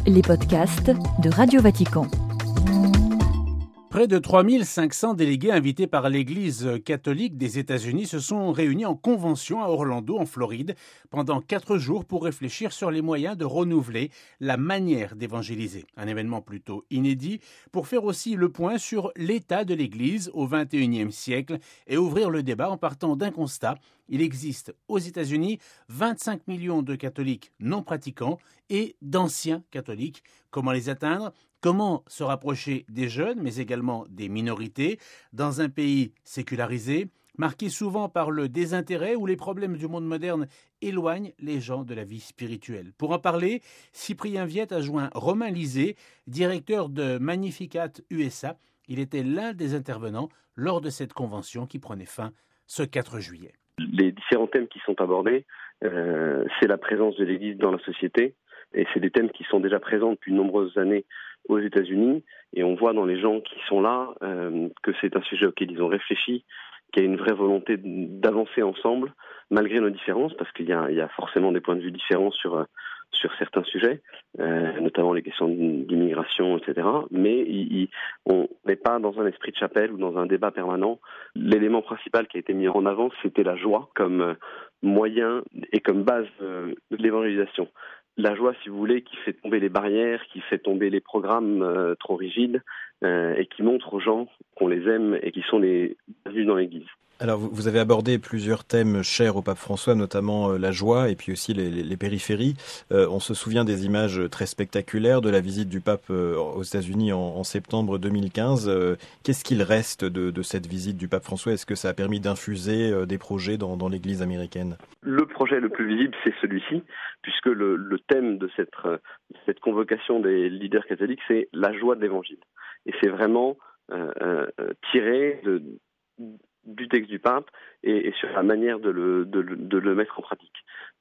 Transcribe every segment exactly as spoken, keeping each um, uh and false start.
les podcasts de Radio Vatican. Près de trois mille cinq cents délégués invités par l'Église catholique des États-Unis se sont réunis en convention à Orlando, en Floride, pendant quatre jours pour réfléchir sur les moyens de renouveler la manière d'évangéliser. Un événement plutôt inédit pour faire aussi le point sur l'état de l'Église au vingt et unième siècle et ouvrir le débat en partant d'un constat. Il existe aux États-Unis vingt-cinq millions de catholiques non pratiquants et d'anciens catholiques. Comment les atteindre ? Comment se rapprocher des jeunes, mais également des minorités, dans un pays sécularisé, marqué souvent par le désintérêt où les problèmes du monde moderne éloignent les gens de la vie spirituelle. Pour en parler, Cyprien Viette a joint Romain Lisée, directeur de Magnificat U S A. Il était l'un des intervenants lors de cette convention qui prenait fin ce quatre juillet. Les différents thèmes qui sont abordés, euh, c'est la présence de l'Église dans la société, et c'est des thèmes qui sont déjà présents depuis de nombreuses années aux États-Unis, et on voit dans les gens qui sont là euh, que c'est un sujet auquel ils ont réfléchi, qu'il y a une vraie volonté d'avancer ensemble, malgré nos différences, parce qu'il y a, il y a forcément des points de vue différents sur sur certains sujets, euh, notamment les questions d'immigration, et cetera. Mais il, il, on n'est pas dans un esprit de chapelle ou dans un débat permanent. L'élément principal qui a été mis en avant, c'était la joie comme moyen et comme base de l'évangélisation. La joie, si vous voulez, qui fait tomber les barrières, qui fait tomber les programmes euh, trop rigides euh, et qui montre aux gens qu'on les aime et qui sont les bienvenus dans l'Église. Alors, vous avez abordé plusieurs thèmes chers au pape François, notamment la joie et puis aussi les, les, les périphéries. Euh, on se souvient des images très spectaculaires de la visite du pape aux États-Unis en, en septembre deux mille quinze. Euh, qu'est-ce qu'il reste de, de cette visite du pape François ? Est-ce que ça a permis d'infuser des projets dans, dans l'Église américaine ? Le projet le plus visible, c'est celui-ci, puisque le, le thème de cette, cette convocation des leaders catholiques, c'est la joie de l'Évangile. Et c'est vraiment euh, euh, tiré de... du texte du pape et, et sur la manière de le, de, de le mettre en pratique.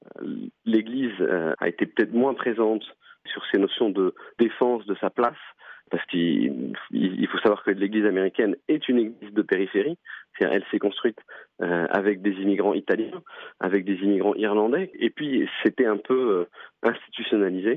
L'Église euh, a été peut-être moins présente sur ces notions de défense de sa place, parce qu'il il faut savoir que l'Église américaine est une église de périphérie, c'est-à-dire elle s'est construite euh, avec des immigrants italiens, avec des immigrants irlandais, et puis c'était un peu euh, institutionnalisé,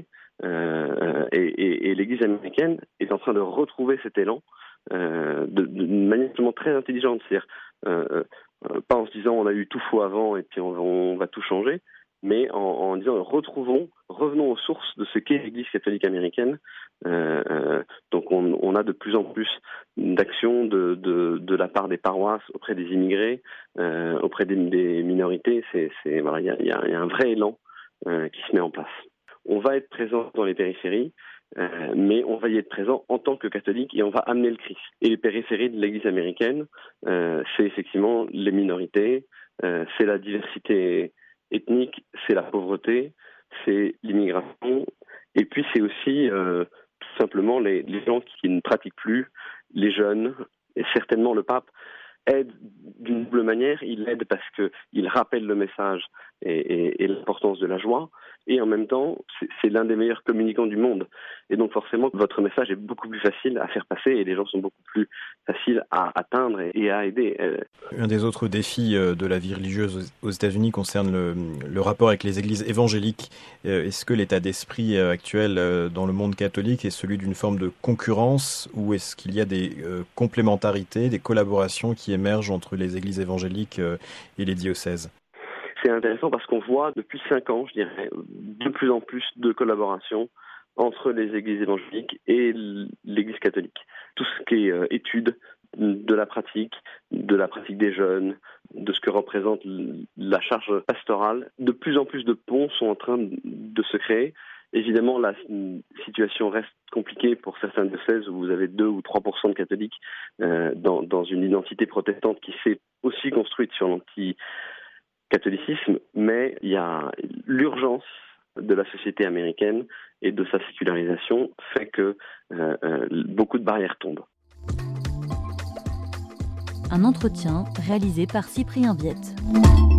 euh, et, et, et l'Église américaine est en train de retrouver cet élan euh, de, d'une manière très intelligente, c'est-à-dire Euh, euh, pas en se disant on a eu tout faux avant et puis on, on va tout changer, mais en, en disant retrouvons, revenons aux sources de ce qu'est l'Église catholique américaine. Euh, euh, donc on, on a de plus en plus d'actions de, de, de la part des paroisses auprès des immigrés, euh, auprès des, des minorités. C'est, c'est, voilà, il y a, y a, y a un vrai élan euh, qui se met en place. On va être présent dans les périphéries, Euh, mais on va y être présent en tant que catholique et on va amener le Christ. Et les périphéries de l'Église américaine, euh, c'est effectivement les minorités, euh, c'est la diversité ethnique, c'est la pauvreté, c'est l'immigration, et puis c'est aussi euh, tout simplement les, les gens qui ne pratiquent plus, les jeunes, et certainement le pape aide d'une double manière. Il aide parce qu'il rappelle le message et, et, et l'importance de la joie, et en même temps, c'est, c'est l'un des meilleurs communicants du monde. Et donc forcément, votre message est beaucoup plus facile à faire passer, et les gens sont beaucoup plus faciles à atteindre et, et à aider. Un des autres défis de la vie religieuse aux États-Unis concerne le, le rapport avec les églises évangéliques. Est-ce que l'état d'esprit actuel dans le monde catholique est celui d'une forme de concurrence, ou est-ce qu'il y a des complémentarités, des collaborations qui émergent entre les églises évangéliques et les diocèses ? C'est intéressant parce qu'on voit depuis cinq ans, je dirais, de plus en plus de collaboration entre les églises évangéliques et l'Église catholique. Tout ce qui est euh, étude de la pratique, de la pratique des jeunes, de ce que représente la charge pastorale, de plus en plus de ponts sont en train de se créer. Évidemment, la situation reste compliquée pour certains diocèses où vous avez deux ou trois pour cent de catholiques euh, dans, dans une identité protestante qui s'est aussi construite sur l'anti catholicisme, mais il y a l'urgence de la société américaine et de sa sécularisation fait que euh, euh, beaucoup de barrières tombent. Un entretien réalisé par Cyprien Viette.